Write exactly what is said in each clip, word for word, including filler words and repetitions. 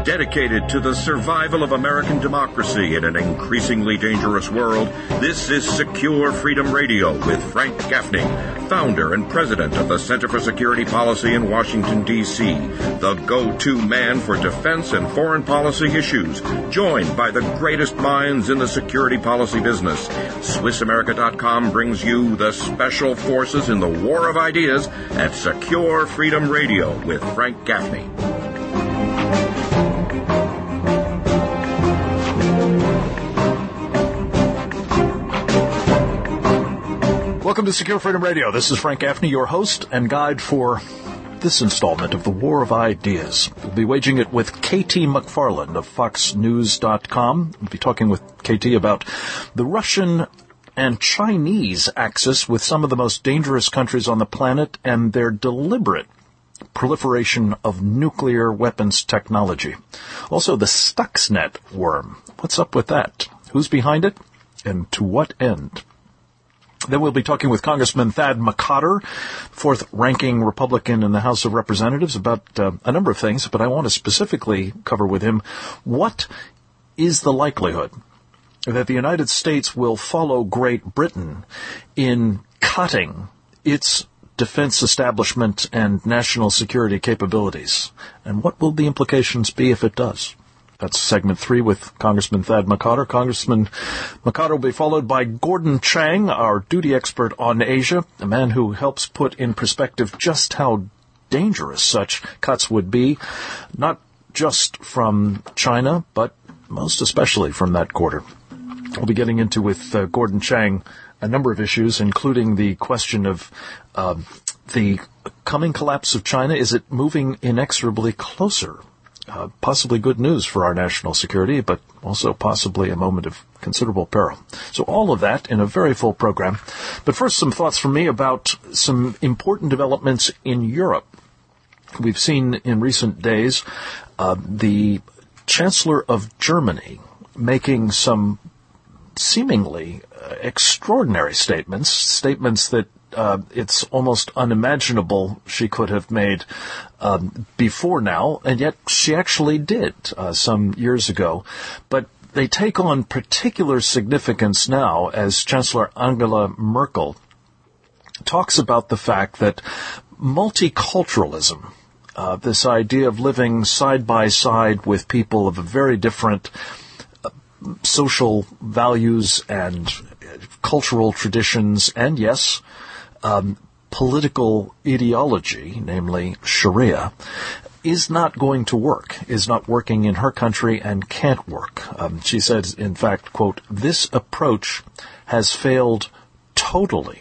Dedicated to the survival of American democracy in an increasingly dangerous world, this is Secure Freedom Radio with Frank Gaffney, founder and president of the Center for Security Policy in Washington, D C, the go-to man for defense and foreign policy issues, joined by the greatest minds in the security policy business. Swiss America dot com brings you the Special Forces in the War of Ideas at Secure Freedom Radio with Frank Gaffney. Welcome to Secure Freedom Radio. This is Frank Gaffney, your host and guide for this installment of the War of Ideas. We'll be waging it with K T McFarland of Fox News dot com. We'll be talking with K T about the Russian and Chinese axis with some of the most dangerous countries on the planet and their deliberate proliferation of nuclear weapons technology. Also, the Stuxnet worm. What's up with that? Who's behind it? And to what end? Then we'll be talking with Congressman Thad McCotter, fourth-ranking Republican in the House of Representatives, about uh, a number of things, but I want to specifically cover with him what is the likelihood that the United States will follow Great Britain in cutting its defense establishment and national security capabilities, and what will the implications be if it does? That's segment three with Congressman Thad McCotter. Congressman McCotter will be followed by Gordon Chang, our duty expert on Asia, a man who helps put in perspective just how dangerous such cuts would be, not just from China, but most especially from that quarter. We'll be getting into with uh, Gordon Chang a number of issues, including the question of uh, the coming collapse of China. Is it moving inexorably closer? Uh, possibly good news for our national security, but also possibly a moment of considerable peril. So all of that in a very full program. But first, some thoughts from me about some important developments in Europe. We've seen in recent days uh, the Chancellor of Germany making some seemingly uh, extraordinary statements, statements that Uh, it's almost unimaginable she could have made um, before now, and yet she actually did uh, some years ago. But they take on particular significance now as Chancellor Angela Merkel talks about the fact that multiculturalism, uh, this idea of living side by side with people of very different uh, social values and cultural traditions, and yes, Um, political ideology, namely Sharia, is not going to work, is not working in her country and can't work. Um, she says, in fact, quote, "This approach has failed totally.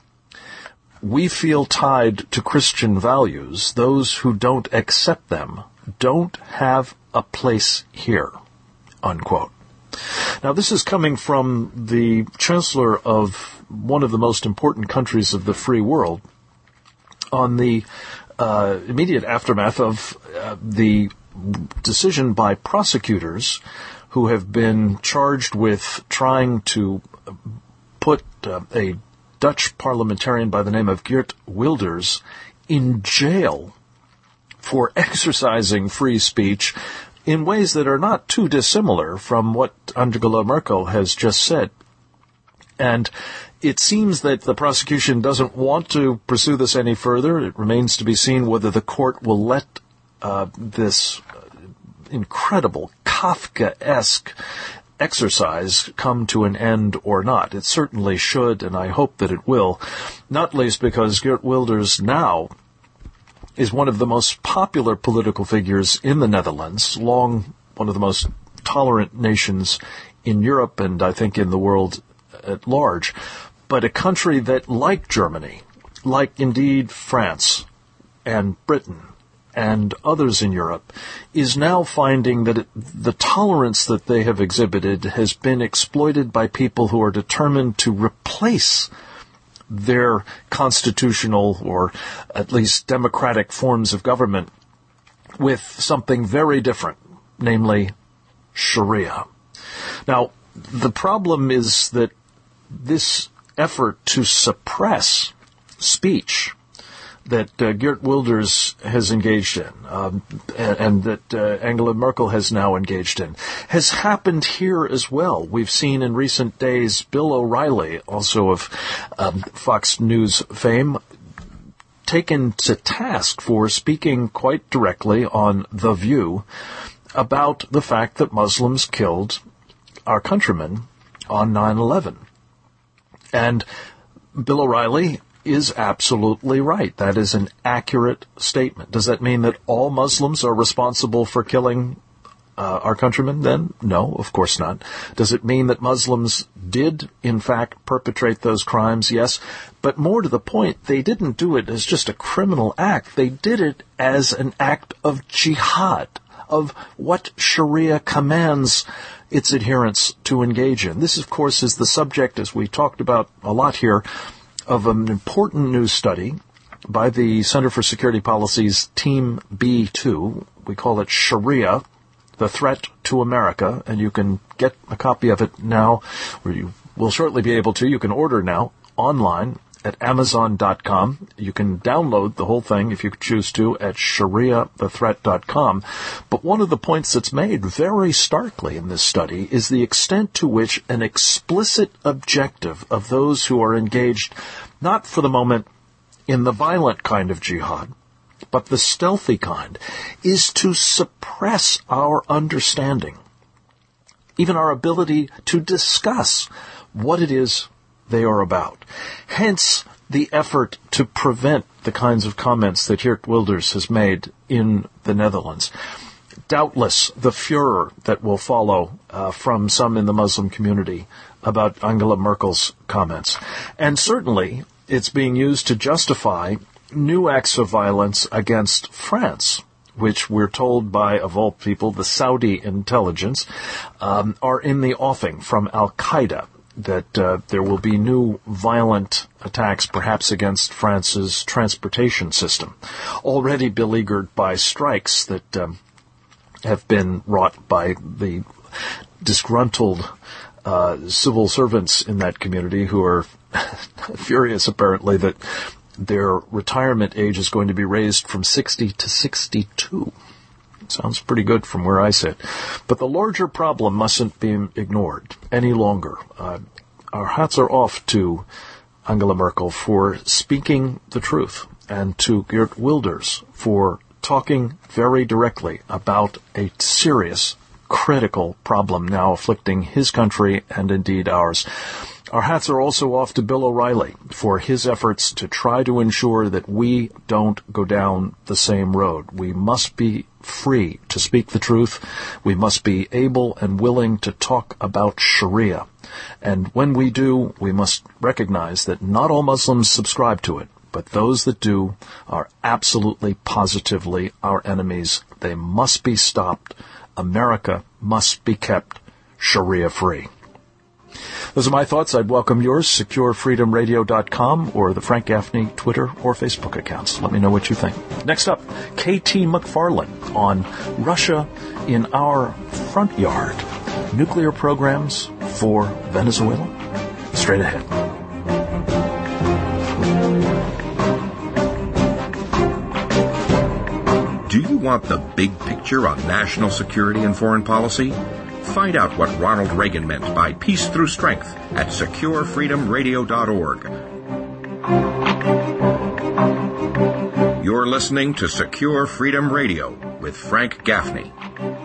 We feel tied to Christian values. Those who don't accept them don't have a place here," unquote. Now, this is coming from the Chancellor of one of the most important countries of the free world on the uh, immediate aftermath of uh, the decision by prosecutors who have been charged with trying to put uh, a Dutch parliamentarian by the name of Geert Wilders in jail for exercising free speech in ways that are not too dissimilar from what Angela Merkel has just said. And it seems that the prosecution doesn't want to pursue this any further. It remains to be seen whether the court will let uh, this incredible Kafkaesque exercise come to an end or not. It certainly should, and I hope that it will, not least because Geert Wilders now is one of the most popular political figures in the Netherlands, long one of the most tolerant nations in Europe and I think in the world at large, but a country that, like Germany, like indeed France and Britain and others in Europe, is now finding that it, the tolerance that they have exhibited has been exploited by people who are determined to replace their constitutional or at least democratic forms of government with something very different, namely Sharia. Now, the problem is that this effort to suppress speech that uh, Geert Wilders has engaged in, um, and, and that uh, Angela Merkel has now engaged in, has happened here as well. We've seen in recent days Bill O'Reilly, also of um, Fox News fame, taken to task for speaking quite directly on The View about the fact that Muslims killed our countrymen on nine eleven. And Bill O'Reilly is absolutely right. That is an accurate statement. Does that mean that all Muslims are responsible for killing uh, our countrymen then? No, of course not. Does it mean that Muslims did, in fact, perpetrate those crimes? Yes. But more to the point, they didn't do it as just a criminal act. They did it as an act of jihad, of what Sharia commands its adherents to engage in. This, of course, is the subject, as we talked about a lot here, of an important new study by the Center for Security Policy's Team B two. We call it Sharia, the Threat to America, and you can get a copy of it now, or you will shortly be able to. You can order now online at amazon dot com. You can download the whole thing, if you choose to, at sharia the threat dot com. But one of the points that's made very starkly in this study is the extent to which an explicit objective of those who are engaged, not for the moment in the violent kind of jihad, but the stealthy kind, is to suppress our understanding, even our ability to discuss what it is they are about. Hence, the effort to prevent the kinds of comments that Geert Wilders has made in the Netherlands. Doubtless, the furor that will follow uh, from some in the Muslim community about Angela Merkel's comments. And certainly, it's being used to justify new acts of violence against France, which we're told by, of all people, the Saudi intelligence, um, are in the offing from Al-Qaeda, that uh, there will be new violent attacks perhaps against France's transportation system, already beleaguered by strikes that um, have been wrought by the disgruntled uh, civil servants in that community who are furious, apparently, that their retirement age is going to be raised from sixty to sixty-two. Sounds pretty good from where I sit. But the larger problem mustn't be ignored any longer. Uh, our hats are off to Angela Merkel for speaking the truth, and to Geert Wilders for talking very directly about a serious, critical problem now afflicting his country and indeed ours. Our hats are also off to Bill O'Reilly for his efforts to try to ensure that we don't go down the same road. We must be free to speak the truth. We must be able and willing to talk about Sharia. And when we do, we must recognize that not all Muslims subscribe to it, but those that do are absolutely positively our enemies. They must be stopped. America must be kept Sharia-free. Those are my thoughts. I'd welcome yours, secure freedom radio dot com or the Frank Gaffney Twitter or Facebook accounts. Let me know what you think. Next up, K T McFarland on Russia in our front yard. Nuclear programs for Venezuela. Straight ahead. Do you want the big picture on national security and foreign policy? Find out what Ronald Reagan meant by peace through strength at secure freedom radio dot org. You're listening to Secure Freedom Radio with Frank Gaffney.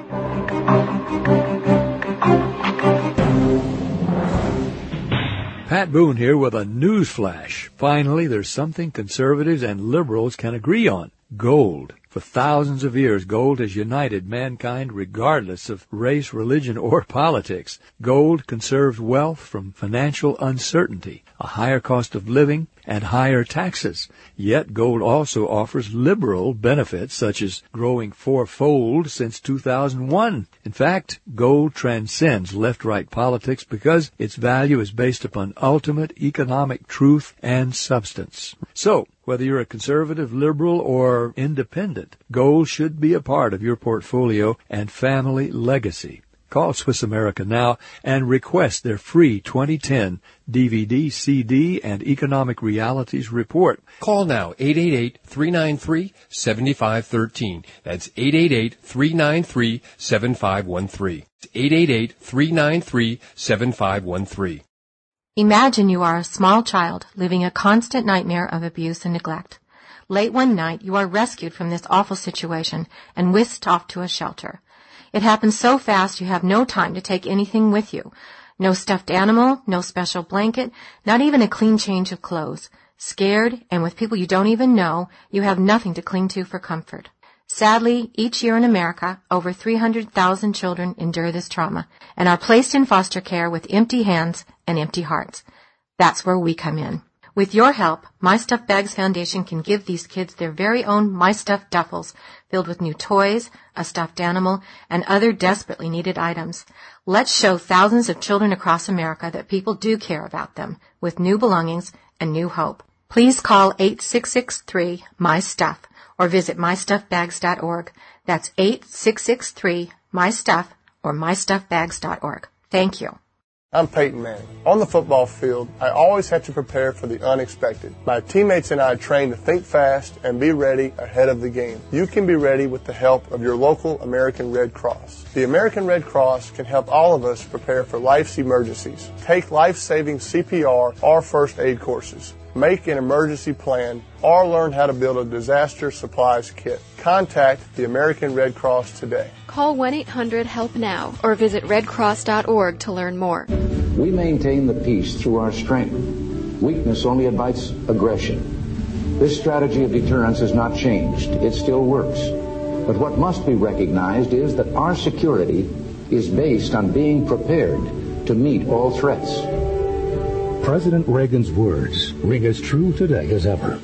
Pat Boone here with a news flash. Finally, there's something conservatives and liberals can agree on. Gold. For thousands of years, gold has united mankind regardless of race, religion, or politics. Gold conserves wealth from financial uncertainty, a higher cost of living, and higher taxes. Yet gold also offers liberal benefits such as growing fourfold since two thousand one. In fact, gold transcends left-right politics because its value is based upon ultimate economic truth and substance. So, whether you're a conservative, liberal, or independent, gold should be a part of your portfolio and family legacy. Call Swiss America now and request their free twenty ten D V D, C D, and Economic Realities Report. Call now, eight eight eight, three nine three, seven five one three. That's eight eight eight, three nine three, seven five one three. eight eight eight, three nine three, seven five one three. Imagine you are a small child living a constant nightmare of abuse and neglect. Late one night, you are rescued from this awful situation and whisked off to a shelter. It happens so fast you have no time to take anything with you. No stuffed animal, no special blanket, not even a clean change of clothes. Scared, and with people you don't even know, you have nothing to cling to for comfort. Sadly, each year in America, over three hundred thousand children endure this trauma and are placed in foster care with empty hands and empty hearts. That's where we come in. With your help, My Stuffed Bags Foundation can give these kids their very own My Stuffed duffels filled with new toys, a stuffed animal, and other desperately needed items. Let's show thousands of children across America that people do care about them with new belongings and new hope. Please call eight six six three, M Y STUFF or visit my stuffed bags dot org. That's eight six six three, M Y STUFF or my stuffed bags dot org. Thank you. I'm Peyton Manning. On the football field, I always have to prepare for the unexpected. My teammates and I train to think fast and be ready ahead of the game. You can be ready with the help of your local American Red Cross. The American Red Cross can help all of us prepare for life's emergencies. Take life-saving C P R or first aid courses. Make an emergency plan, or learn how to build a disaster supplies kit. Contact the American Red Cross today. Call one eight hundred help now or visit red cross dot org to learn more. We maintain the peace through our strength. Weakness only invites aggression. This strategy of deterrence has not changed. It still works. But what must be recognized is that our security is based on being prepared to meet all threats. President Reagan's words ring as true today as ever.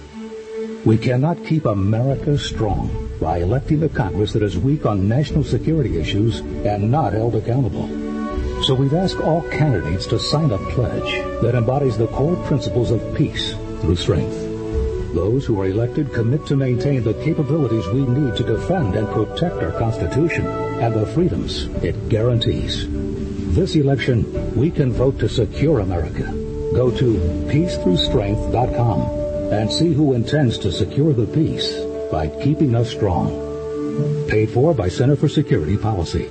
We cannot keep America strong by electing a Congress that is weak on national security issues and not held accountable. So we've asked all candidates to sign a pledge that embodies the core principles of peace through strength. Those who are elected commit to maintain the capabilities we need to defend and protect our Constitution and the freedoms it guarantees. This election, we can vote to secure America. Go to peace through strength dot com and see who intends to secure the peace by keeping us strong. Paid for by Center for Security Policy.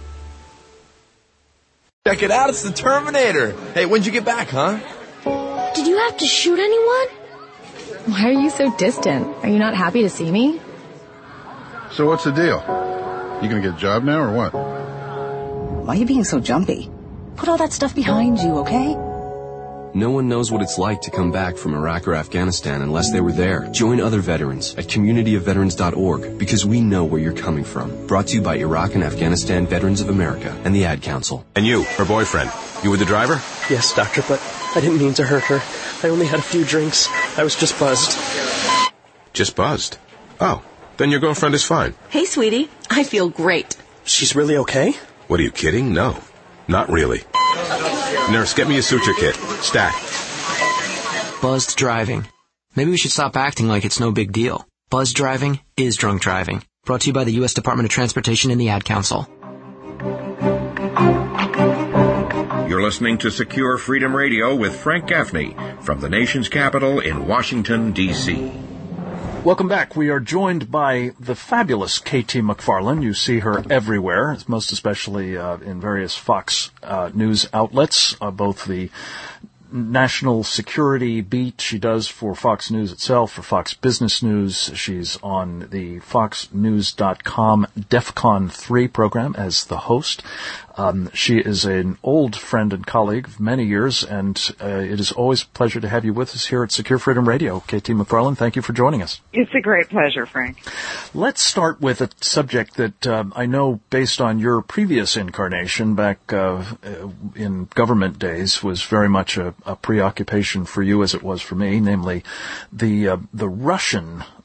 Check it out, it's the Terminator. Hey, when'd you get back, huh? Did you have to shoot anyone? Why are you so distant? Are you not happy to see me? So what's the deal? You gonna get a job now or what? Why are you being so jumpy? Put all that stuff behind you, okay? No one knows what it's like to come back from Iraq or Afghanistan unless they were there. Join other veterans at community of veterans dot org because we know where you're coming from. Brought to you by Iraq and Afghanistan Veterans of America and the Ad Council. And you, her boyfriend, you were the driver? Yes, doctor, but I didn't mean to hurt her. I only had a few drinks. I was just buzzed. Just buzzed? Oh, then your girlfriend is fine. Hey, sweetie. I feel great. She's really okay? What, are you kidding? No, not really. Nurse, get me a suture kit. Stat. Buzzed driving. Maybe we should stop acting like it's no big deal. Buzzed driving is drunk driving. Brought to you by the U S Department of Transportation and the Ad Council. You're listening to Secure Freedom Radio with Frank Gaffney from the nation's capital in Washington, D C Welcome back. We are joined by the fabulous K T McFarland. You see her everywhere, most especially uh, in various Fox uh, News outlets, uh, both the national security beat she does for Fox News itself, for Fox Business News. She's on the fox news dot com DEFCON three program as the host. Um, she is an old friend and colleague of many years, and uh, it is always a pleasure to have you with us here at Secure Freedom Radio. K T McFarland, thank you for joining us. It's a great pleasure, Frank. Let's start with a subject that uh, I know, based on your previous incarnation back uh, in government days, was very much a, a preoccupation for you as it was for me, namely the uh, the Russian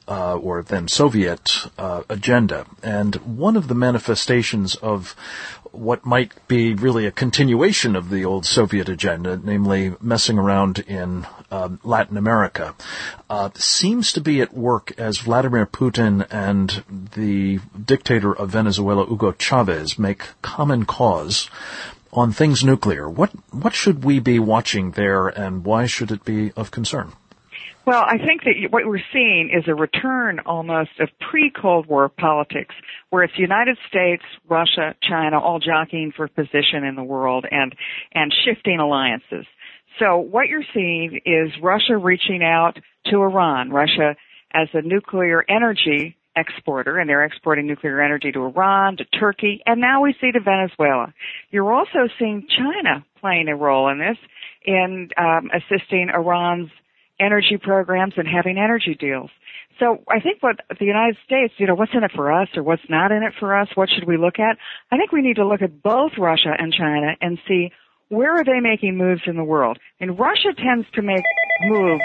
uh, or then Soviet uh, agenda. And one of the manifestations of what might be really a continuation of the old Soviet agenda, namely messing around in um, Latin America, uh, seems to be at work as Vladimir Putin and the dictator of Venezuela, Hugo Chavez, make common cause on things nuclear. What what should we be watching there, and why should it be of concern? Well, I think that what we're seeing is a return almost of pre-Cold War politics, where it's the United States, Russia, China, all jockeying for position in the world and, and shifting alliances. So what you're seeing is Russia reaching out to Iran, Russia as a nuclear energy exporter, and they're exporting nuclear energy to Iran, to Turkey, and now we see to Venezuela. You're also seeing China playing a role in this, in um, assisting Iran's energy programs and having energy deals. So I think what the United States, you know, what's in it for us or what's not in it for us, what should we look at? I think we need to look at both Russia and China and see where are they making moves in the world. And Russia tends to make moves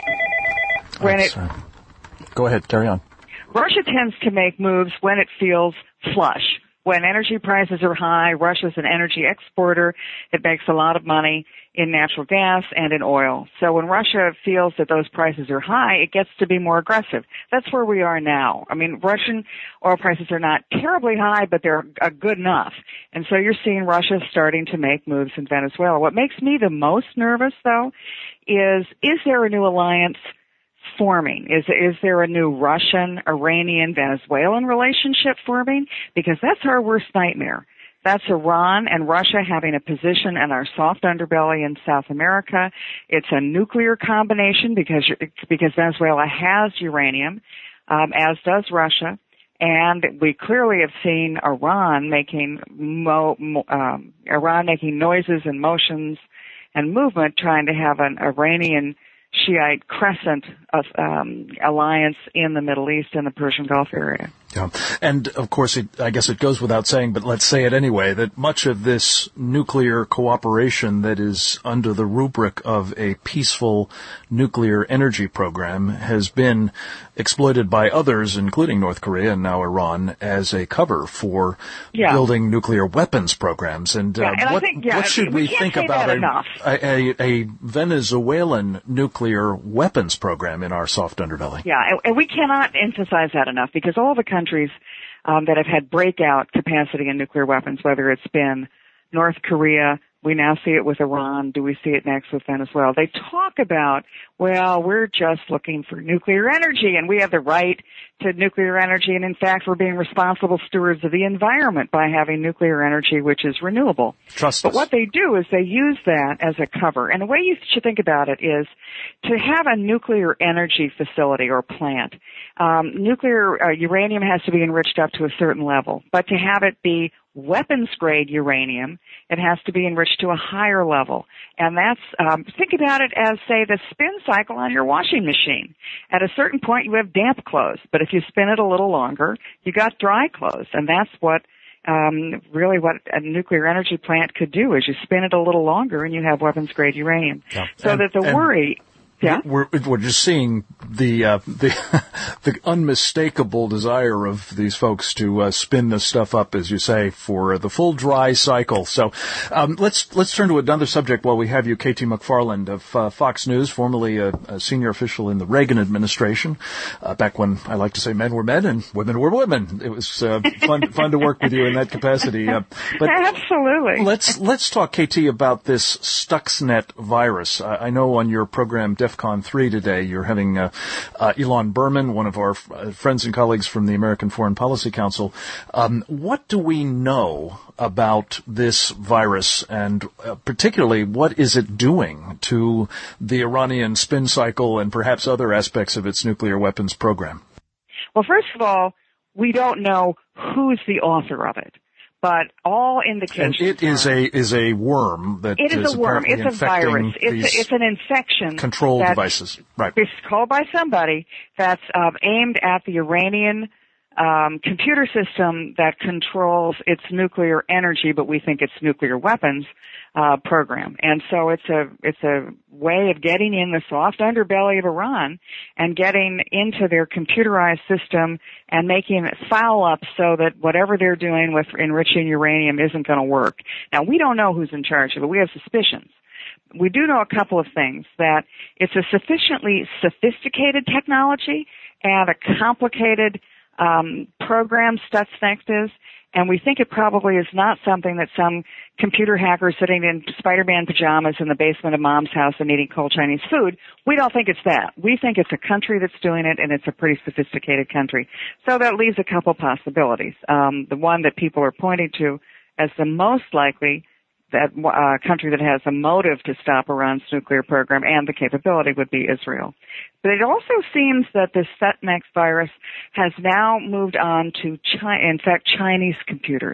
when it... Uh, go ahead, carry on. Russia tends to make moves when it feels flush. When energy prices are high, Russia's an energy exporter. It makes a lot of money in natural gas and in oil. So when Russia feels that those prices are high, it gets to be more aggressive. That's where we are now. I mean, Russian oil prices are not terribly high, but they're uh, good enough. And so you're seeing Russia starting to make moves in Venezuela. What makes me the most nervous, though, is, is there a new alliance forming? Is is there a new Russian, Iranian, Venezuelan relationship forming? Because that's our worst nightmare. That's Iran and Russia having a position in our soft underbelly in South America. It's a nuclear combination because because Venezuela has uranium, um, as does Russia. And we clearly have seen Iran making mo, mo, um, Iran making noises and motions and movement trying to have an Iranian Shiite crescent of, um, alliance in the Middle East and the Persian Gulf area. Yeah. And, of course, it, I guess it goes without saying, but let's say it anyway, that much of this nuclear cooperation that is under the rubric of a peaceful nuclear energy program has been exploited by others, including North Korea and now Iran, as a cover for yeah. building nuclear weapons programs. And, uh, yeah, and what, think, yeah, what should we, we we think about a, a, a, a Venezuelan nuclear weapons program in our soft underbelly? Yeah, and, and we cannot emphasize that enough, because all the countries um, that have had breakout capacity in nuclear weapons, whether it's been North Korea, we now see it with Iran, do we see it next with Venezuela? They talk about, well, we're just looking for nuclear energy and we have the right to nuclear energy, and in fact we're being responsible stewards of the environment by having nuclear energy which is renewable. Trust but us. What they do is they use that as a cover. And the way you should think about it is to have a nuclear energy facility or plant. Um, nuclear uh, uranium has to be enriched up to a certain level, but to have it be weapons-grade uranium, it has to be enriched to a higher level. And that's, um, think about it as, say, the spin cycle on your washing machine. At a certain point, you have damp clothes, but if you spin it a little longer, you got dry clothes. And that's what, um, really what a nuclear energy plant could do, is you spin it a little longer and you have weapons-grade uranium. Yeah. So and, that the and- worry... Yeah. We're we're just seeing the uh, the the unmistakable desire of these folks to uh, spin this stuff up, as you say, for the full dry cycle. So um, let's let's turn to another subject while we have you, K T McFarland of uh, Fox News, formerly a, a senior official in the Reagan administration. Uh, back when I like to say men were men and women were women. It was uh, fun fun to work with you in that capacity. Uh, but absolutely. Let's let's talk, K T, about this Stuxnet virus. I, I know on your program DEFCON three today, you're having uh, uh, Elon Berman, one of our f- uh, friends and colleagues from the American Foreign Policy Council. Um, what do we know about this virus, and uh, particularly what is it doing to the Iranian spin cycle and perhaps other aspects of its nuclear weapons program? Well, first of all, we don't know who's the author of it. But all indications. And it is a is a worm that it is, is a worm. apparently It's a virus. It's, a, it's an infection. Control devices, right? It's called by somebody that's um, aimed at the Iranian um, computer system that controls its nuclear energy, but we think it's nuclear weapons uh, program. And so it's a it's a way of getting in the soft underbelly of Iran and getting into their computerized system and making it foul up so that whatever they're doing with enriching uranium isn't going to work. Now, we don't know who's in charge of it. We have suspicions. We do know a couple of things, that it's a sufficiently sophisticated technology and a complicated um, program, Stuxnet is, and we think it probably is not something that some computer hacker sitting in Spider-Man pajamas in the basement of mom's house and eating cold Chinese food. We don't think it's that. We think it's a country that's doing it, and it's a pretty sophisticated country. So that leaves a couple possibilities. Um, the one that people are pointing to as the most likely that uh, country that has a motive to stop Iran's nuclear program and the capability would be Israel. But it also seems that this Stuxnet virus has now moved on to, Chi- in fact, Chinese computers.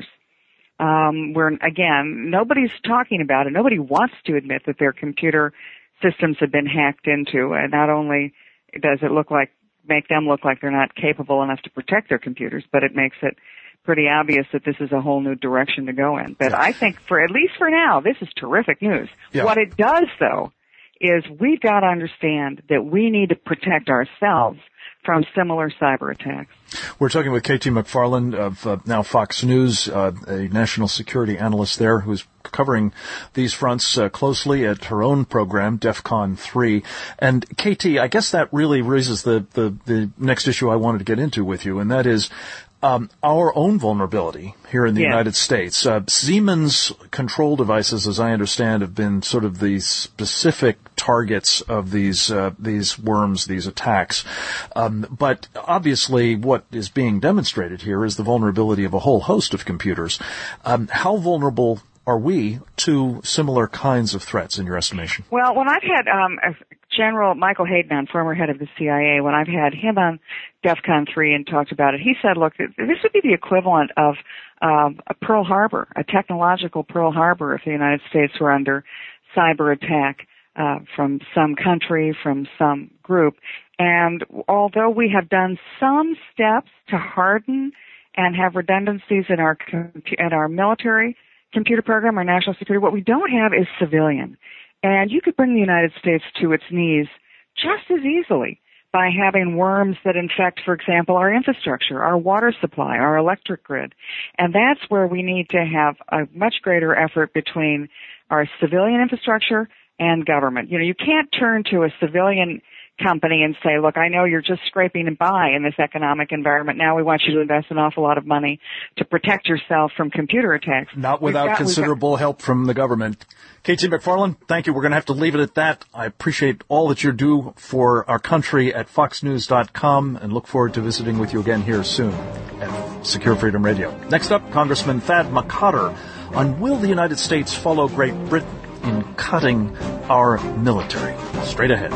Um, where, again, nobody's talking about it. Nobody wants to admit that their computer systems have been hacked into. And not only does it look like, make them look like they're not capable enough to protect their computers, but it makes it pretty obvious that this is a whole new direction to go in. But yeah. I think for, at least for now, this is terrific news. Yeah. What it does, though, is we've got to understand that we need to protect ourselves from similar cyber attacks. We're talking with K T McFarland of uh, now Fox News, uh, a national security analyst there who's covering these fronts uh, closely at her own program, DEFCON three. And K T, I guess that really raises the, the, the next issue I wanted to get into with you, and that is Um, our own vulnerability here in the yeah. United States. Uh, Siemens control devices, as I understand, have been sort of the specific targets of these uh, these worms, these attacks. Um, but obviously, what is being demonstrated here is the vulnerability of a whole host of computers. Um, how vulnerable are we to similar kinds of threats, in your estimation? Well, when I've had um, General Michael Hayden on, former head of the C I A, when I've had him on DEFCON three and talked about it, he said, look, this would be the equivalent of um, a Pearl Harbor, a technological Pearl Harbor, if the United States were under cyber attack uh, from some country, from some group. And although we have done some steps to harden and have redundancies in our in our military computer program, our national security, what we don't have is civilian. And you could bring the United States to its knees just as easily by having worms that infect, for example, our infrastructure, our water supply, our electric grid. And that's where we need to have a much greater effort between our civilian infrastructure and government. You know, you can't turn to a civilian company and say, look, I know you're just scraping by in this economic environment. Now we want you to invest an awful lot of money to protect yourself from computer attacks. Not without got, considerable got, help from the government. K T McFarland, thank you. We're going to have to leave it at that. I appreciate all that you do for our country at fox news dot com and look forward to visiting with you again here soon at Secure Freedom Radio. Next up, Congressman Thad McCotter on will the United States follow Great Britain in cutting our military. Straight ahead.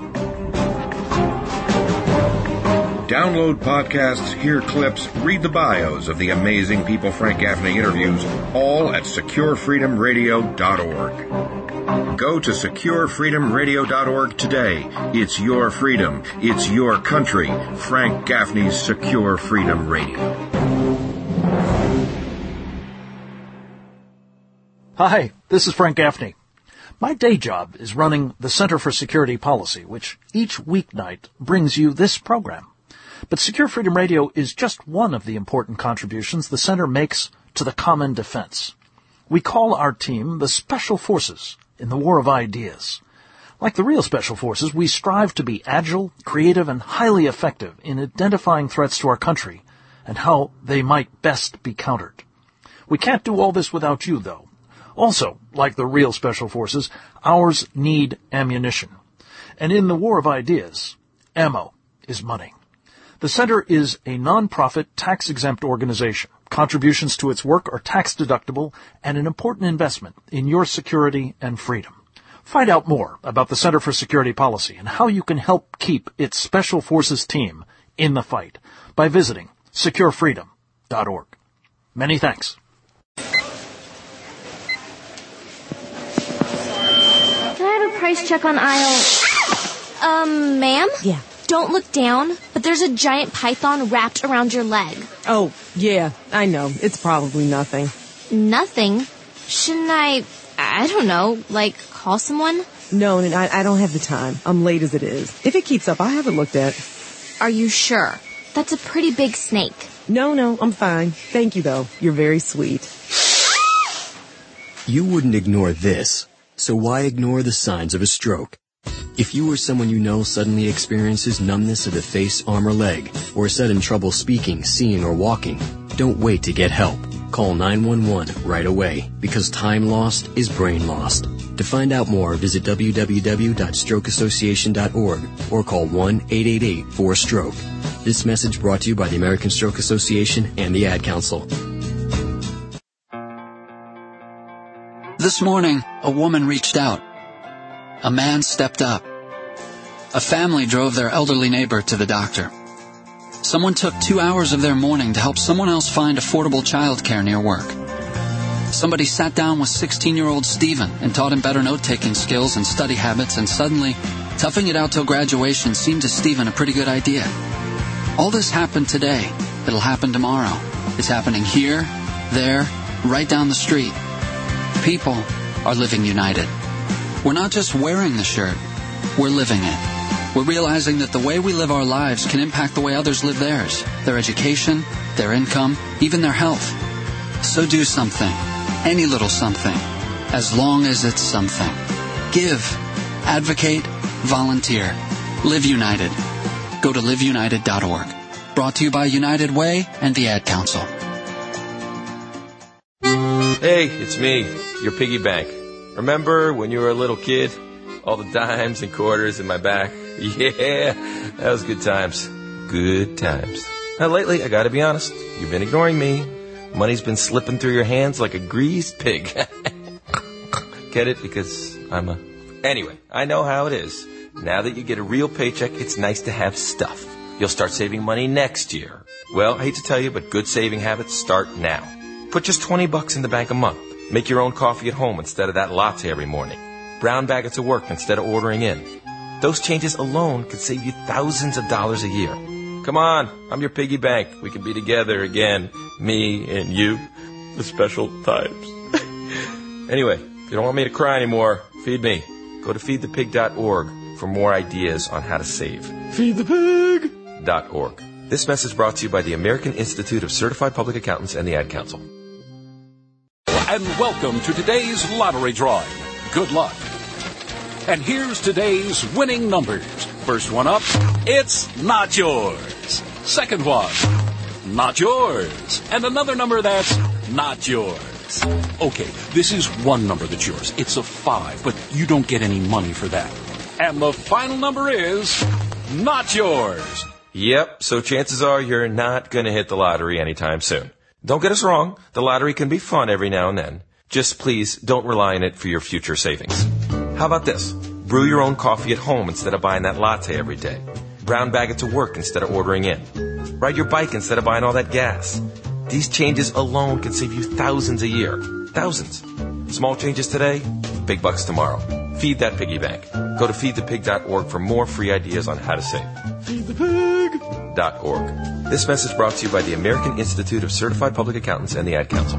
Download podcasts, hear clips, read the bios of the amazing people Frank Gaffney interviews, all at secure freedom radio dot org. Go to secure freedom radio dot org today. It's your freedom. It's your country. Frank Gaffney's Secure Freedom Radio. Hi, this is Frank Gaffney. My day job is running the Center for Security Policy, which each weeknight brings you this program. But Secure Freedom Radio is just one of the important contributions the Center makes to the common defense. We call our team the Special Forces in the War of Ideas. Like the real Special Forces, we strive to be agile, creative, and highly effective in identifying threats to our country and how they might best be countered. We can't do all this without you, though. Also, like the real Special Forces, ours need ammunition. And in the War of Ideas, ammo is money. The Center is a non-profit, tax-exempt organization. Contributions to its work are tax-deductible and an important investment in your security and freedom. Find out more about the Center for Security Policy and how you can help keep its Special Forces team in the fight by visiting secure freedom dot org. Many thanks. Can I have a price check on aisle... Um, ma'am? Yeah. Don't look down, but there's a giant python wrapped around your leg. Oh, yeah, I know. It's probably nothing. Nothing? Shouldn't I, I don't know, like, call someone? No, I, I don't have the time. I'm late as it is. If it keeps up, I haven't looked at. Are you sure? That's a pretty big snake. No, no, I'm fine. Thank you, though. You're very sweet. You wouldn't ignore this, so why ignore the signs of a stroke? If you or someone you know suddenly experiences numbness of the face, arm, or leg, or sudden trouble speaking, seeing, or walking, don't wait to get help. Call nine one one right away, because time lost is brain lost. To find out more, visit w w w dot stroke association dot org or call one eight eight eight four stroke. This message brought to you by the American Stroke Association and the Ad Council. This morning, a woman reached out. A man stepped up. A family drove their elderly neighbor to the doctor. Someone took two hours of their morning to help someone else find affordable childcare near work. Somebody sat down with sixteen-year-old Stephen and taught him better note-taking skills and study habits, and suddenly, toughing it out till graduation seemed to Stephen a pretty good idea. All this happened today. It'll happen tomorrow. It's happening here, there, right down the street. People are living united. We're not just wearing the shirt, we're living it. We're realizing that the way we live our lives can impact the way others live theirs, their education, their income, even their health. So do something, any little something, as long as it's something. Give, advocate, volunteer. Live United. Go to live united dot org. Brought to you by United Way and the Ad Council. Hey, it's me, your piggy bank. Remember when you were a little kid? All the dimes and quarters in my back? Yeah, that was good times. Good times. Now lately, I gotta be honest, you've been ignoring me. Money's been slipping through your hands like a greased pig. Get it? Because I'm a... Anyway, I know how it is. Now that you get a real paycheck, it's nice to have stuff. You'll start saving money next year. Well, I hate to tell you, but good saving habits start now. Put just twenty bucks in the bank a month. Make your own coffee at home instead of that latte every morning. Brown bag it to work instead of ordering in. Those changes alone could save you thousands of dollars a year. Come on, I'm your piggy bank. We can be together again, me and you, the special times. Anyway, if you don't want me to cry anymore, feed me. Go to feed the pig dot org for more ideas on how to save. feed the pig dot org. This message brought to you by the American Institute of Certified Public Accountants and the Ad Council. And welcome to today's lottery drawing. Good luck. And here's today's winning numbers. First one up, it's not yours. Second one, not yours. And another number that's not yours. Okay, this is one number that's yours. It's a five, but you don't get any money for that. And the final number is not yours. Yep, so chances are you're not going to hit the lottery anytime soon. Don't get us wrong, the lottery can be fun every now and then. Just please don't rely on it for your future savings. How about this? Brew your own coffee at home instead of buying that latte every day. Brown bag it to work instead of ordering in. Ride your bike instead of buying all that gas. These changes alone can save you thousands a year. Thousands. Small changes today, big bucks tomorrow. Feed that piggy bank. Go to feed the pig dot org for more free ideas on how to save. feed the pig dot org. This message brought to you by the American Institute of Certified Public Accountants and the Ad Council.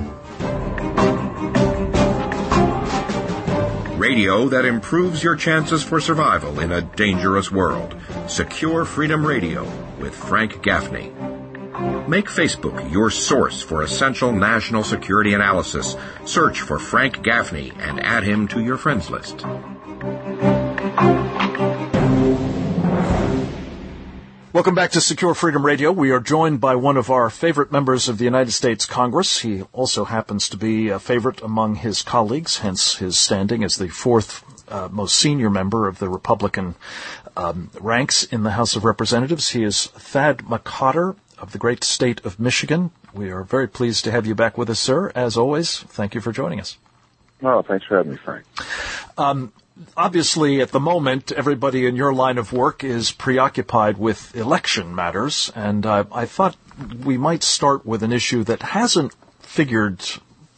Radio that improves your chances for survival in a dangerous world. Secure Freedom Radio with Frank Gaffney. Make Facebook your source for essential national security analysis. Search for Frank Gaffney and add him to your friends list. Welcome back to Secure Freedom Radio. We are joined by one of our favorite members of the United States Congress. He also happens to be a favorite among his colleagues, hence his standing as the fourth uh, most senior member of the Republican um, ranks in the House of Representatives. He is Thad McCotter of the great state of Michigan. We are very pleased to have you back with us, sir. As always, thank you for joining us. Oh, thanks for having me, Frank. Um, Obviously, at the moment, everybody in your line of work is preoccupied with election matters, and uh, I thought we might start with an issue that hasn't figured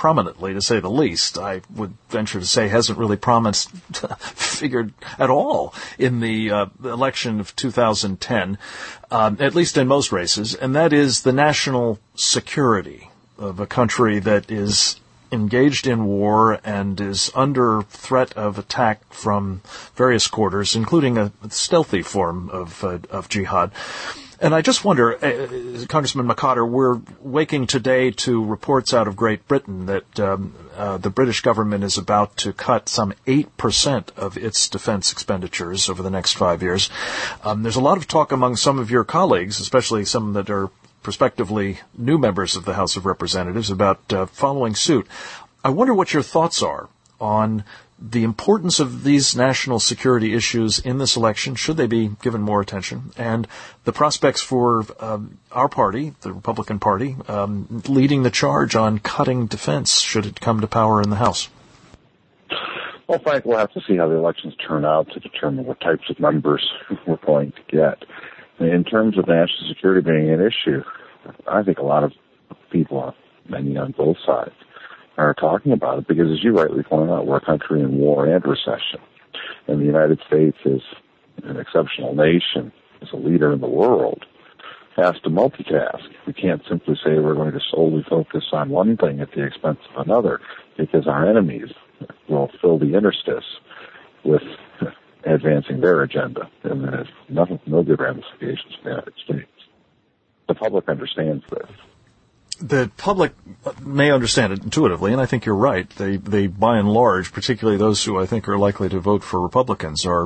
prominently, to say the least. I would venture to say hasn't really promised, figured at all in the uh, election of two thousand ten, um, at least in most races, and that is the national security of a country that is engaged in war and is under threat of attack from various quarters, including a stealthy form of, uh, of jihad. And I just wonder, uh, Congressman McCotter, we're waking today to reports out of Great Britain that um, uh, the British government is about to cut some eight percent of its defense expenditures over the next five years. Um, there's a lot of talk among some of your colleagues, especially some that are prospectively new members of the House of Representatives, about uh, following suit. I wonder what your thoughts are on the importance of these national security issues in this election, should they be given more attention, and the prospects for um, our party, the Republican Party, um, leading the charge on cutting defense should it come to power in the House. Well, Frank, we'll have to see how the elections turn out to determine what types of members we're going to get. In terms of national security being an issue, I think a lot of people, many on both sides, are talking about it because, as you rightly point out, we're a country in war and recession. And the United States is an exceptional nation, is a leader in the world, has to multitask. We can't simply say we're going to solely focus on one thing at the expense of another, because our enemies will fill the interstice with advancing their agenda, and there's nothing, no good ramifications for the United States. The public understands this. The public may understand it intuitively, and I think you're right. They, they, by and large, particularly those who I think are likely to vote for Republicans, are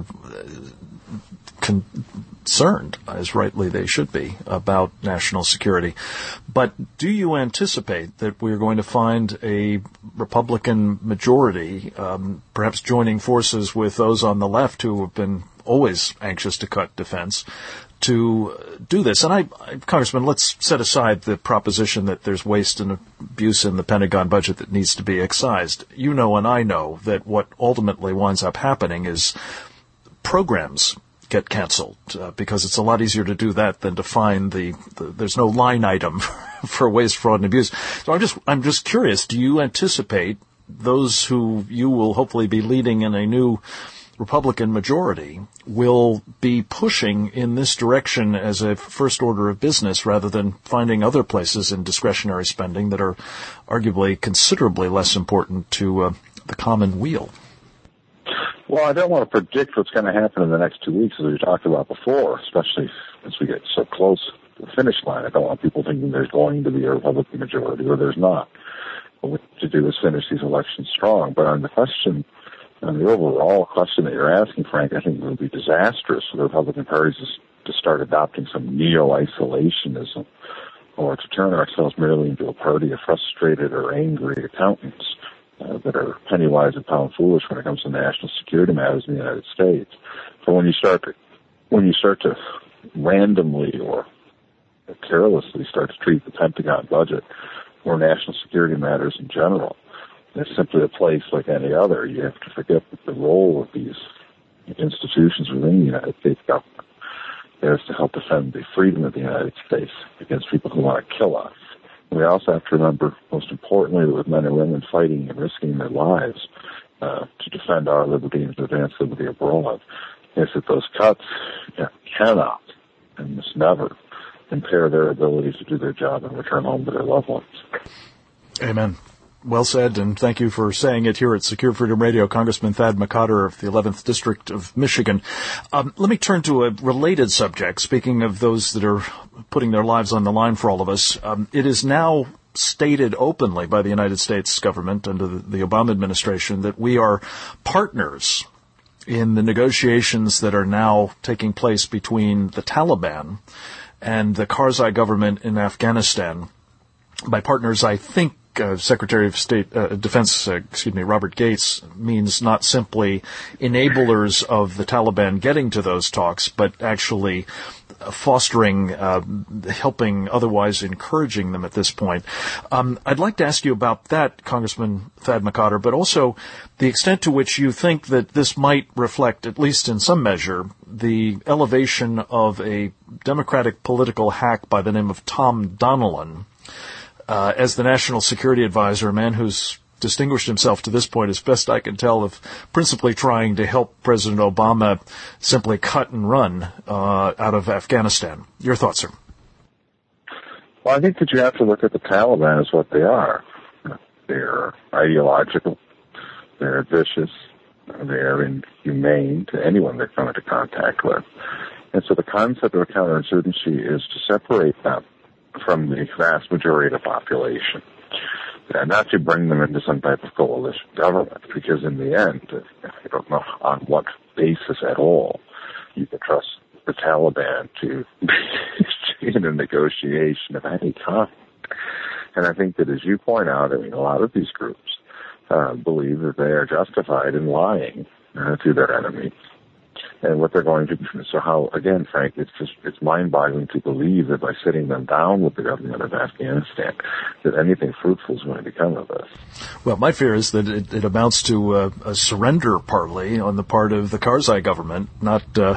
concerned, as rightly they should be, about national security. But do you anticipate that we're going to find a Republican majority, um, perhaps joining forces with those on the left who have been always anxious to cut defense, to do this? And I, I, Congressman, let's set aside the proposition that there's waste and abuse in the Pentagon budget that needs to be excised. You know and I know that what ultimately winds up happening is programs get canceled, uh, because it's a lot easier to do that than to find the, the there's no line item for waste, fraud, and abuse. So I'm just I'm just curious, do you anticipate those who you will hopefully be leading in a new Republican majority will be pushing in this direction as a first order of business, rather than finding other places in discretionary spending that are arguably considerably less important to uh, the common weal? Well, I don't want to predict what's going to happen in the next two weeks, as we talked about before, especially as we get so close to the finish line. I don't want people thinking there's going to be a Republican majority or there's not. What we need to do is finish these elections strong. But on the question, on the overall question that you're asking, Frank, I think it would be disastrous for the Republican parties to start adopting some neo-isolationism, or to turn ourselves merely into a party of frustrated or angry accountants uh, that are penny-wise and pound-foolish when it comes to national security matters in the United States. So when you start to, when you start to randomly or carelessly start to treat the Pentagon budget or national security matters in general, it's simply a place like any other. You have to forget that the role of these institutions within the United States government is to help defend the freedom of the United States against people who want to kill us. And we also have to remember, most importantly, that with men and women fighting and risking their lives uh, to defend our liberty and to advance liberty abroad, is that those cuts yeah, cannot and must never impair their ability to do their job and return home to their loved ones. Amen. Well said, and thank you for saying it here at Secure Freedom Radio, Congressman Thad McCotter of the eleventh District of Michigan. Um, let me turn to a related subject. Speaking of those that are putting their lives on the line for all of us, um, it is now stated openly by the United States government under the, the Obama administration that we are partners in the negotiations that are now taking place between the Taliban and the Karzai government in Afghanistan. By partners, I think Uh, Secretary of State uh, Defense, uh, excuse me, Robert Gates, means not simply enablers of the Taliban getting to those talks, but actually uh, fostering, uh, helping, otherwise encouraging them at this point. Um, I'd like to ask you about that, Congressman Thad McCotter, but also the extent to which you think that this might reflect, at least in some measure, the elevation of a Democratic political hack by the name of Tom Donilon, uh, as the National Security Advisor, a man who's distinguished himself to this point, as best I can tell, of principally trying to help President Obama simply cut and run uh, out of Afghanistan. Your thoughts, sir? Well, I think that you have to look at the Taliban as what they are. They're ideological, they're vicious, they're inhumane to anyone they come into contact with. And so the concept of a counterinsurgency is to separate them from the vast majority of the population, and not to bring them into some type of coalition government, because in the end, I don't know on what basis at all you can trust the Taliban to be in a negotiation of any kind. And I think that, as you point out, I mean, a lot of these groups uh, believe that they are justified in lying uh, to their enemies and what they're going to do. So how, again, Frank, it's just, it's mind-boggling to believe that by sitting them down with the government of Afghanistan, that anything fruitful is going to become of this. Well, my fear is that it, it amounts to uh, a surrender partly on the part of the Karzai government, not uh,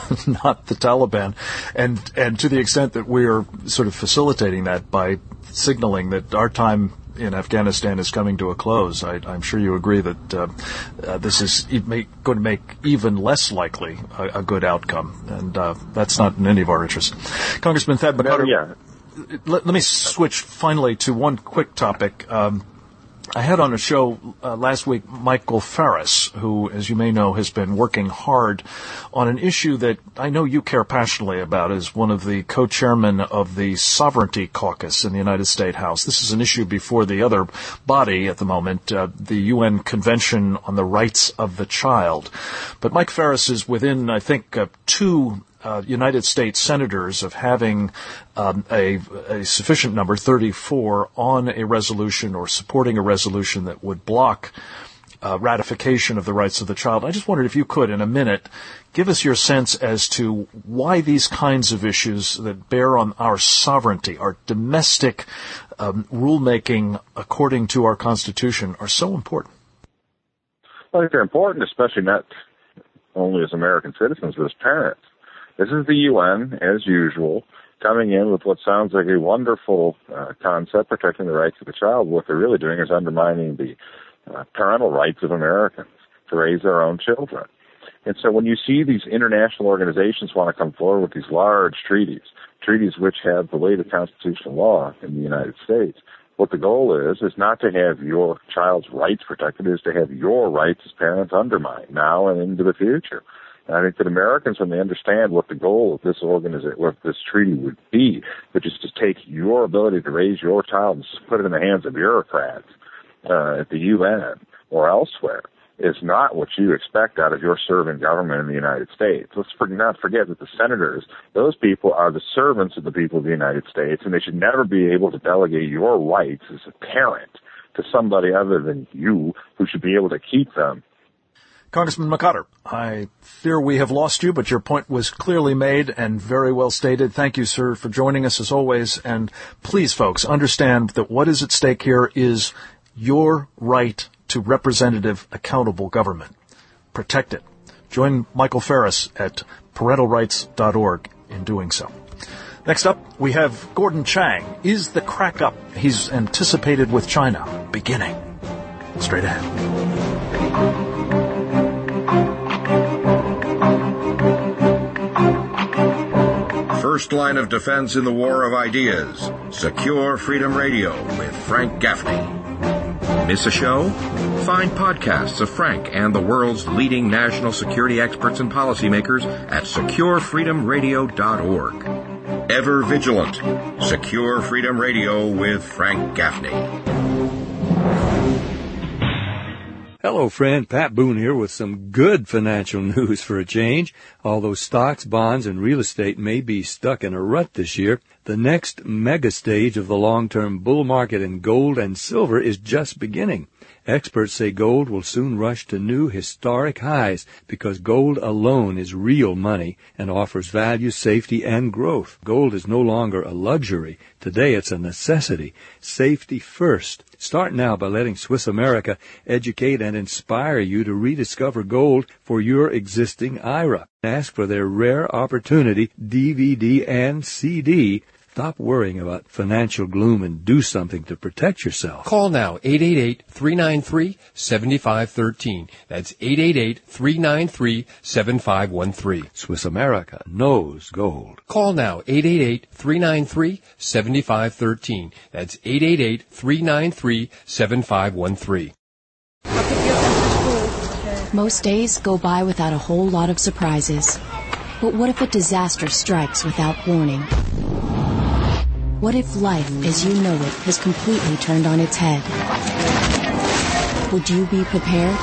not the Taliban. And, and to the extent that we're sort of facilitating that by signaling that our time in Afghanistan is coming to a close, I, I'm sure you agree that uh, uh, this is going to make even less likely a, a good outcome, and uh, that's not in any of our interests. Congressman Thad McCarter, yeah. let, let me switch finally to one quick topic. Um, I had on a show uh, last week Michael Farris, who, as you may know, has been working hard on an issue that I know you care passionately about as one of the co-chairmen of the Sovereignty Caucus in the United States House. This is an issue before the other body at the moment, uh, the U N Convention on the Rights of the Child. But Mike Farris is within, I think, uh, two Uh, United States senators of having um, a, a sufficient number, thirty-four, on a resolution or supporting a resolution that would block uh, ratification of the rights of the child. I just wondered if you could, in a minute, give us your sense as to why these kinds of issues that bear on our sovereignty, our domestic um, rulemaking according to our Constitution, are so important. Well, I think they're important, especially not only as American citizens, but as parents. This is the U N, as usual, coming in with what sounds like a wonderful uh, concept, protecting the rights of the child. What they're really doing is undermining the uh, parental rights of Americans to raise their own children. And so when you see these international organizations want to come forward with these large treaties, treaties which have the weight of constitutional law in the United States, what the goal is, is not to have your child's rights protected, it is to have your rights as parents undermined now and into the future. And I think that Americans, when they understand what the goal of this organization, what this treaty would be, which is to take your ability to raise your child and put it in the hands of bureaucrats uh, at the U N or elsewhere, is not what you expect out of your serving government in the United States. Let's not forget that the senators, those people are the servants of the people of the United States, and they should never be able to delegate your rights as a parent to somebody other than you, who should be able to keep them. Congressman McCotter, I fear we have lost you, but your point was clearly made and very well stated. Thank you, sir, for joining us as always. And please, folks, understand that what is at stake here is your right to representative, accountable government. Protect it. Join Michael Farris at parental rights dot org in doing so. Next up, we have Gordon Chang. Is the crack up he's anticipated with China beginning? Straight ahead. First line of defense in the war of ideas. Secure Freedom Radio with Frank Gaffney. Miss a show? Find podcasts of Frank and the world's leading national security experts and policymakers at secure freedom radio dot org. Ever vigilant. Secure Freedom Radio with Frank Gaffney. Hello, friend. Pat Boone here with some good financial news for a change. Although stocks, bonds, and real estate may be stuck in a rut this year, the next mega stage of the long-term bull market in gold and silver is just beginning. Experts say gold will soon rush to new historic highs because gold alone is real money and offers value, safety, and growth. Gold is no longer a luxury. Today it's a necessity. Safety first. Start now by letting Swiss America educate and inspire you to rediscover gold for your existing I R A. Ask for their Rare Opportunity D V D and C D Stop worrying about financial gloom and do something to protect yourself. Call now, eight eight eight, three nine three, seven five one three. That's eight eight eight, three nine three, seven five one three. Swiss America knows gold. Call now, eight eight eight, three nine three, seven five one three. That's eight eight eight, three nine three, seven five one three. Most days go by without a whole lot of surprises. But what if a disaster strikes without warning? What if life, as you know it, has completely turned on its head? Would you be prepared?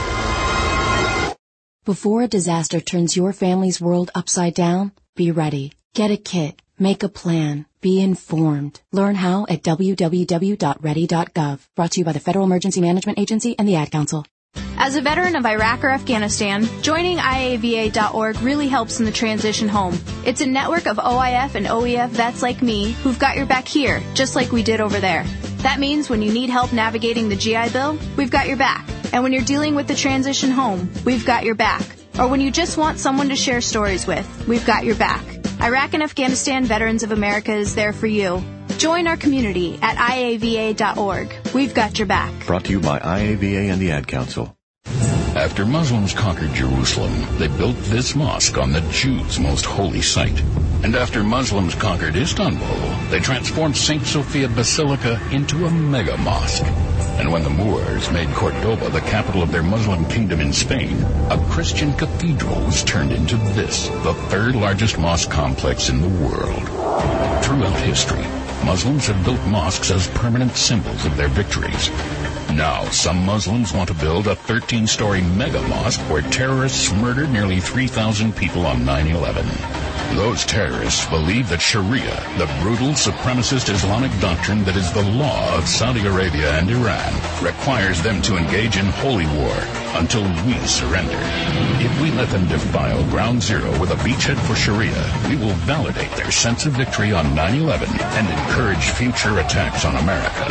Before a disaster turns your family's world upside down, be ready. Get a kit. Make a plan. Be informed. Learn how at w w w dot ready dot gov. Brought to you by the Federal Emergency Management Agency and the Ad Council. As a veteran of Iraq or Afghanistan, joining I A V A dot org really helps in the transition home. It's a network of O I F and O E F vets like me who've got your back here, just like we did over there. That means when you need help navigating the G I Bill, we've got your back. And when you're dealing with the transition home, we've got your back. Or when you just want someone to share stories with, we've got your back. Iraq and Afghanistan Veterans of America is there for you. Join our community at I A V A dot org. We've got your back. Brought to you by I A V A and the Ad Council. After Muslims conquered Jerusalem, they built this mosque on the Jews' most holy site. And after Muslims conquered Istanbul, they transformed Saint Sophia Basilica into a mega mosque. And when the Moors made Cordoba the capital of their Muslim kingdom in Spain, a Christian cathedral was turned into this, the third largest mosque complex in the world. Throughout history, Muslims have built mosques as permanent symbols of their victories. Now, some Muslims want to build a thirteen-story mega mosque where terrorists murdered nearly three thousand people on nine eleven. Those terrorists believe that Sharia, the brutal supremacist Islamic doctrine that is the law of Saudi Arabia and Iran, requires them to engage in holy war until we surrender. If we let them defile Ground Zero with a beachhead for Sharia, we will validate their sense of victory on nine eleven and encourage future attacks on America.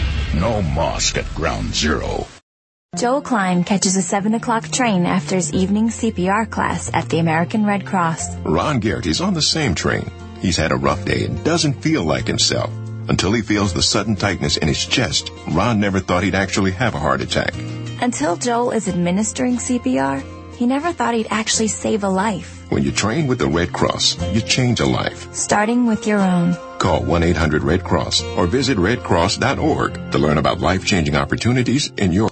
No mosque at Ground Zero. Joel Klein catches a seven o'clock train after his evening C P R class at the American Red Cross. Ron Garrett is on the same train. He's had a rough day and doesn't feel like himself. Until he feels the sudden tightness in his chest, Ron never thought he'd actually have a heart attack. Until Joel is administering C P R, he never thought he'd actually save a life. When you train with the Red Cross, you change a life. Starting with your own. Call one eight hundred red cross or visit red cross dot org to learn about life-changing opportunities in your...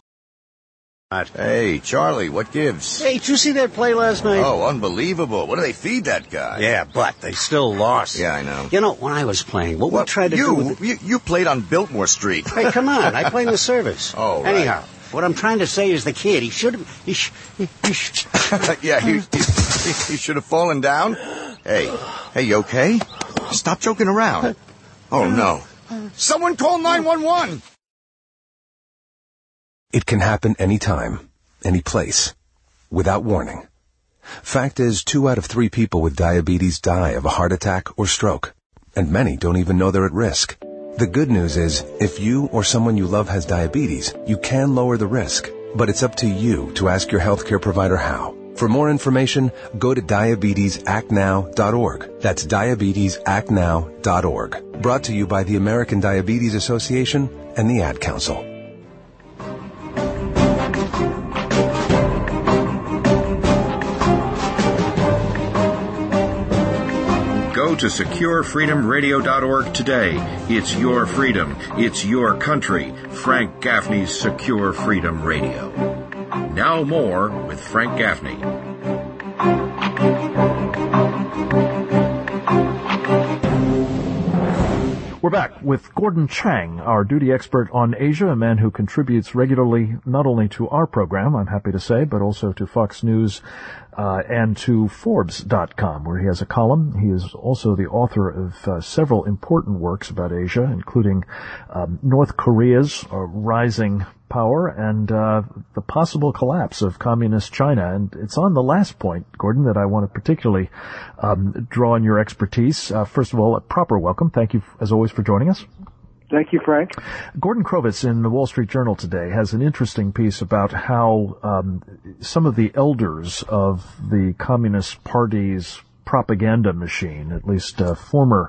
Hey, Charlie, what gives? Hey, did you see that play last night? Oh, unbelievable. What do they feed that guy? Yeah, but they still lost. Yeah, I know. You know, when I was playing, what well, we tried to you, do with the... you, you played on Biltmore Street. Hey, come on. I played in the service. Oh, right. Anyhow, what I'm trying to say is the kid, he should have... He, sh- he, he sh- yeah, he, he, he should have fallen down. Hey, hey, you okay? Stop joking around. Oh, no. Someone call nine one one! It can happen anytime, any place, without warning. Fact is, two out of three people with diabetes die of a heart attack or stroke, and many don't even know they're at risk. The good news is, if you or someone you love has diabetes, you can lower the risk, but it's up to you to ask your healthcare provider how. For more information, go to diabetes act now dot org. That's diabetes act now dot org. Brought to you by the American Diabetes Association and the Ad Council. Go to secure freedom radio dot org today. It's your freedom. It's your country. Frank Gaffney's Secure Freedom Radio. Now more with Frank Gaffney. We're back with Gordon Chang, our duty expert on Asia, a man who contributes regularly not only to our program, I'm happy to say, but also to Fox News uh, and to Forbes dot com, where he has a column. He is also the author of uh, several important works about Asia, including um, North Korea's uh, rising power and uh, the possible collapse of communist China. And it's on the last point, Gordon, that I want to particularly um, draw on your expertise. Uh, first of all, a proper welcome. Thank you, as always, for joining us. Thank you, Frank. Gordon Krovitz in the Wall Street Journal today has an interesting piece about how um, some of the elders of the Communist Party's propaganda machine, at least uh, former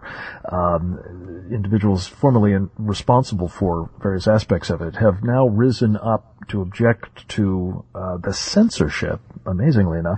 um, individuals formerly in, responsible for various aspects of it, have now risen up to object to uh, the censorship, amazingly enough,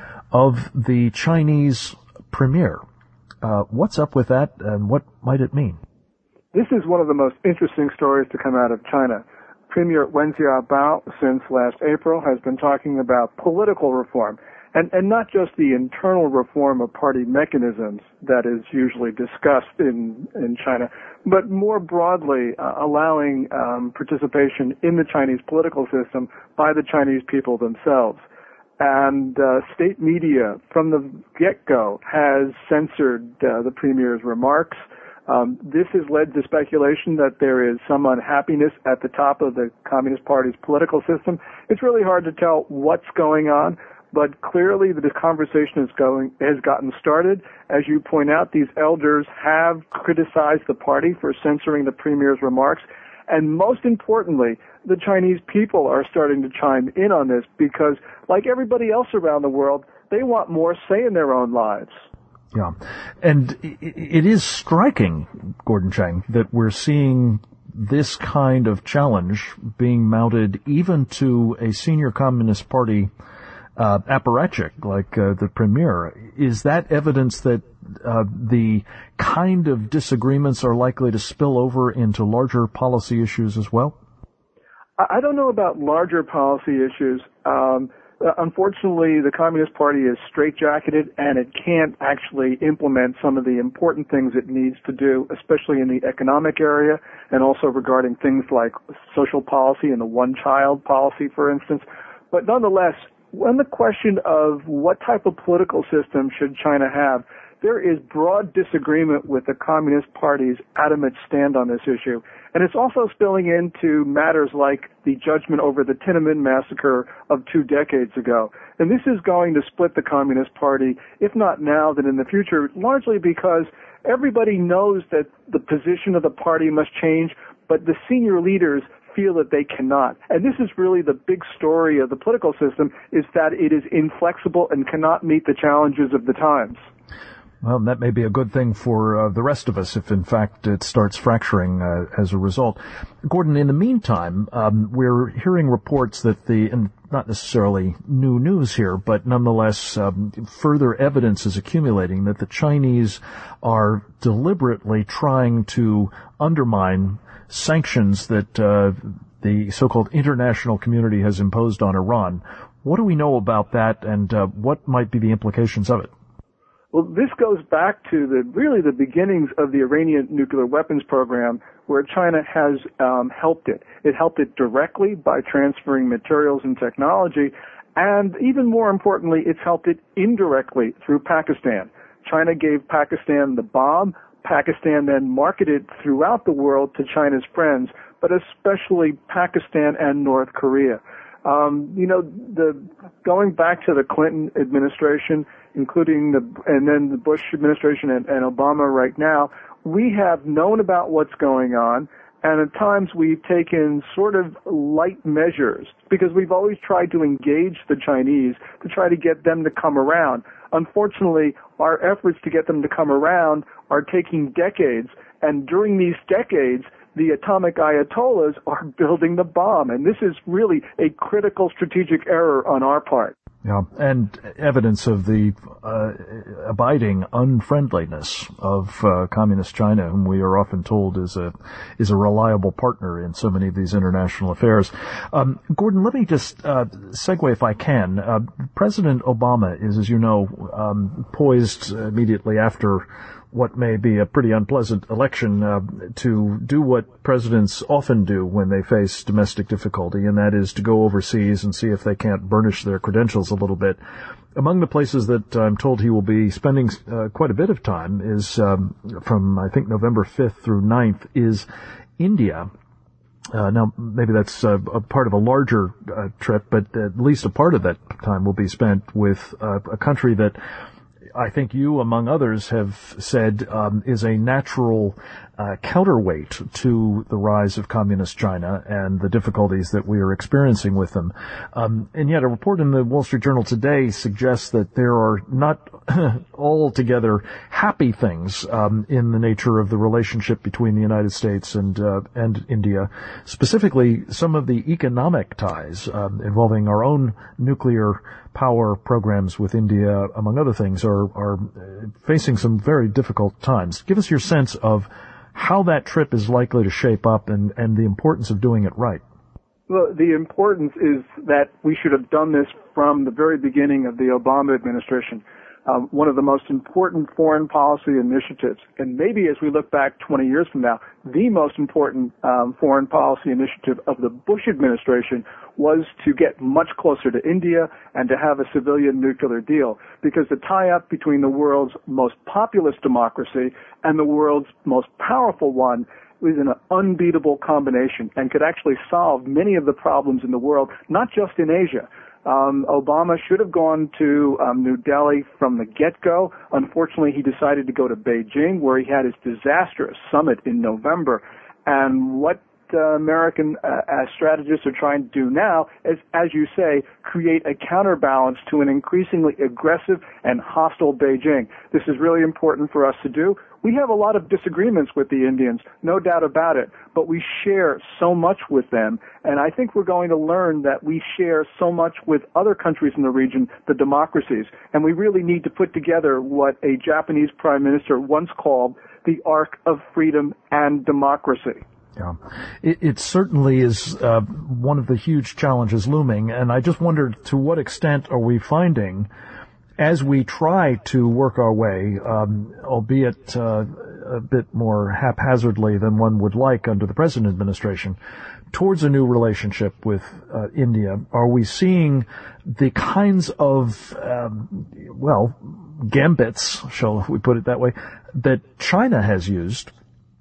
of the Chinese premier. Uh, what's up with that, and what might it mean? This is one of the most interesting stories to come out of China. Premier Wen Jiabao, since last April, has been talking about political reform, and, and not just the internal reform of party mechanisms that is usually discussed in, in China, but more broadly uh, allowing um, participation in the Chinese political system by the Chinese people themselves. And uh, state media, from the get-go, has censored uh, the premier's remarks. Um, this has led to speculation that there is some unhappiness at the top of the Communist Party's political system. It's really hard to tell what's going on, but clearly the conversation is going, has gotten started. As you point out, these elders have criticized the party for censoring the premier's remarks. And most importantly, the Chinese people are starting to chime in on this because, like everybody else around the world, they want more say in their own lives. Yeah. And it is striking, Gordon Chang, that we're seeing this kind of challenge being mounted even to a senior Communist Party uh, apparatchik like uh, the premier. Is that evidence that uh, the kind of disagreements are likely to spill over into larger policy issues as well? I don't know about larger policy issues. Um, Uh, unfortunately, the Communist Party is straitjacketed, and it can't actually implement some of the important things it needs to do, especially in the economic area, and also regarding things like social policy and the one-child policy, for instance. But nonetheless, on the question of what type of political system should China have, there is broad disagreement with the Communist Party's adamant stand on this issue. And it's also spilling into matters like the judgment over the Tiananmen massacre of two decades ago. And this is going to split the Communist Party, if not now, then in the future, largely because everybody knows that the position of the party must change, but the senior leaders feel that they cannot. And this is really the big story of the political system, is that it is inflexible and cannot meet the challenges of the times. Well, that may be a good thing for uh, the rest of us if, in fact, it starts fracturing uh, as a result. Gordon, in the meantime, um, we're hearing reports that the, and not necessarily new news here, but nonetheless, um, further evidence is accumulating that the Chinese are deliberately trying to undermine sanctions that uh, the so-called international community has imposed on Iran. What do we know about that, and uh, what might be the implications of it? Well, this goes back to the really the beginnings of the Iranian nuclear weapons program, where China has um, helped it. It helped it directly by transferring materials and technology, and even more importantly, it's helped it indirectly through Pakistan. China gave Pakistan the bomb. Pakistan then marketed throughout the world to China's friends, but especially Pakistan and North Korea. Um, you know, the going back to the Clinton administration, including the and then the Bush administration and, and Obama right now, we have known about what's going on, and at times we've taken sort of light measures because we've always tried to engage the Chinese to try to get them to come around. Unfortunately, our efforts to get them to come around are taking decades, and during these decades, the atomic ayatollahs are building the bomb, and this is really a critical strategic error on our part. Yeah, and evidence of the uh, abiding unfriendliness of uh, communist China, whom we are often told is a is a reliable partner in so many of these international affairs. Um, Gordon, let me just uh, segue, if I can. Uh, President Obama is, as you know, um, poised immediately after what may be a pretty unpleasant election uh, to do what presidents often do when they face domestic difficulty, and that is to go overseas and see if they can't burnish their credentials a little bit. Among the places that I'm told he will be spending uh, quite a bit of time is um, from, I think, November fifth through ninth is India. Uh, now, maybe that's uh, a part of a larger uh, trip, but at least a part of that time will be spent with uh, a country that I think you, among others, have said um, is a natural uh, counterweight to the rise of communist China and the difficulties that we are experiencing with them. Um, and yet a report in the Wall Street Journal today suggests that there are not altogether happy things um, in the nature of the relationship between the United States and uh, and India, specifically some of the economic ties um, involving our own nuclear power programs with India, among other things, are, are facing some very difficult times. Give us your sense of how that trip is likely to shape up and, and the importance of doing it right. Well, the importance is that we should have done this from the very beginning of the Obama administration. Um, one of the most important foreign policy initiatives, and maybe as we look back twenty years from now, the most important um, foreign policy initiative of the Bush administration was to get much closer to India and to have a civilian nuclear deal, because the tie-up between the world's most populous democracy and the world's most powerful one was an unbeatable combination and could actually solve many of the problems in the world, not just in Asia. Um, Obama should have gone to um, New Delhi from the get-go. Unfortunately, he decided to go to Beijing, where he had his disastrous summit in November. And what uh, American uh, strategists are trying to do now is, as you say, create a counterbalance to an increasingly aggressive and hostile Beijing. This is really important for us to do. We have a lot of disagreements with the Indians, no doubt about it, but we share so much with them, and I think we're going to learn that we share so much with other countries in the region, the democracies, and we really need to put together what a Japanese prime minister once called the Arc of Freedom and Democracy. Yeah, it, it certainly is uh, one of the huge challenges looming, and I just wondered to what extent are we finding, as we try to work our way, um, albeit uh, a bit more haphazardly than one would like under the present administration, towards a new relationship with uh, India, are we seeing the kinds of, um, well, gambits, shall we put it that way, that China has used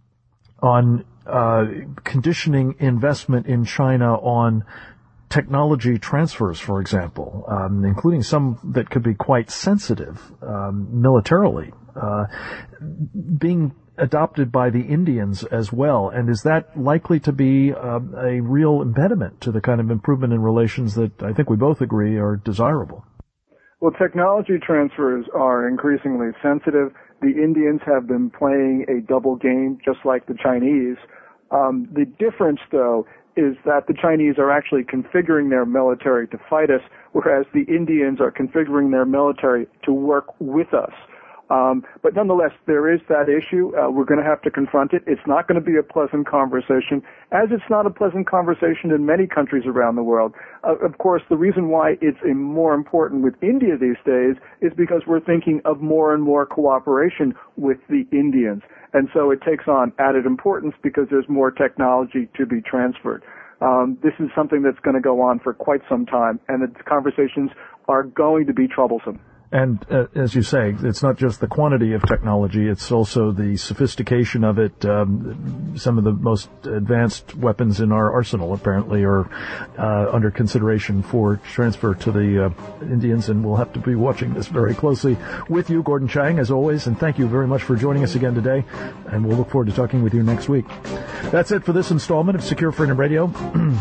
on uh, conditioning investment in China on technology transfers, for example, um, including some that could be quite sensitive um, militarily, uh, being adopted by the Indians as well? And is that likely to be uh, a real impediment to the kind of improvement in relations that I think we both agree are desirable? Well, technology transfers are increasingly sensitive. The Indians have been playing a double game, just like the Chinese. Um, the difference, though, is that the Chinese are actually configuring their military to fight us, whereas the Indians are configuring their military to work with us. Um, but nonetheless, there is that issue. Uh, we're going to have to confront it. It's not going to be a pleasant conversation, as it's not a pleasant conversation in many countries around the world. Uh, of course, the reason why it's a more important with India these days is because we're thinking of more and more cooperation with the Indians. And so it takes on added importance because there's more technology to be transferred. Um, this is something that's going to go on for quite some time, and the conversations are going to be troublesome. And uh, as you say, it's not just the quantity of technology, it's also the sophistication of it. Um, some of the most advanced weapons in our arsenal apparently are uh, under consideration for transfer to the uh, Indians, and we'll have to be watching this very closely with you, Gordon Chang, as always, and thank you very much for joining us again today, and we'll look forward to talking with you next week. That's it for this installment of Secure Freedom Radio.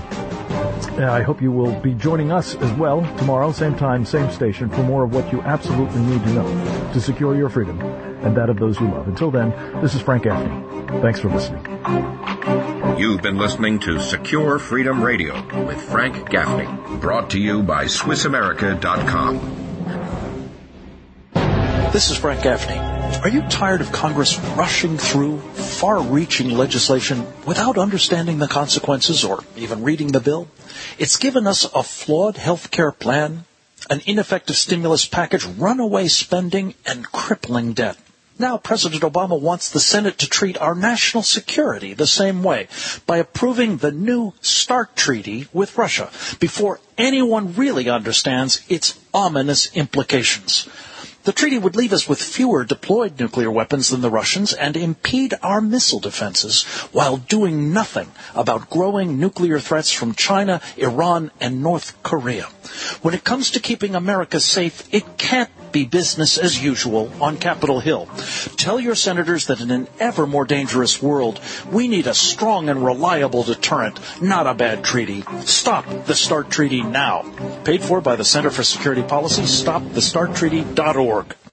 I hope you will be joining us as well tomorrow, same time, same station, for more of what you absolutely need to know to secure your freedom and that of those you love. Until then, this is Frank Gaffney. Thanks for listening. You've been listening to Secure Freedom Radio with Frank Gaffney, brought to you by Swiss America dot com. This is Frank Gaffney. Are you tired of Congress rushing through far-reaching legislation without understanding the consequences or even reading the bill? It's given us a flawed health care plan, an ineffective stimulus package, runaway spending, and crippling debt. Now President Obama wants the Senate to treat our national security the same way by approving the new START treaty with Russia before anyone really understands its ominous implications. The treaty would leave us with fewer deployed nuclear weapons than the Russians and impede our missile defenses while doing nothing about growing nuclear threats from China, Iran, and North Korea. When it comes to keeping America safe, it can't be business as usual on Capitol Hill. Tell your senators that in an ever more dangerous world, we need a strong and reliable deterrent, not a bad treaty. Stop the START Treaty now. Paid for by the Center for Security Policy, stop the start treaty dot org.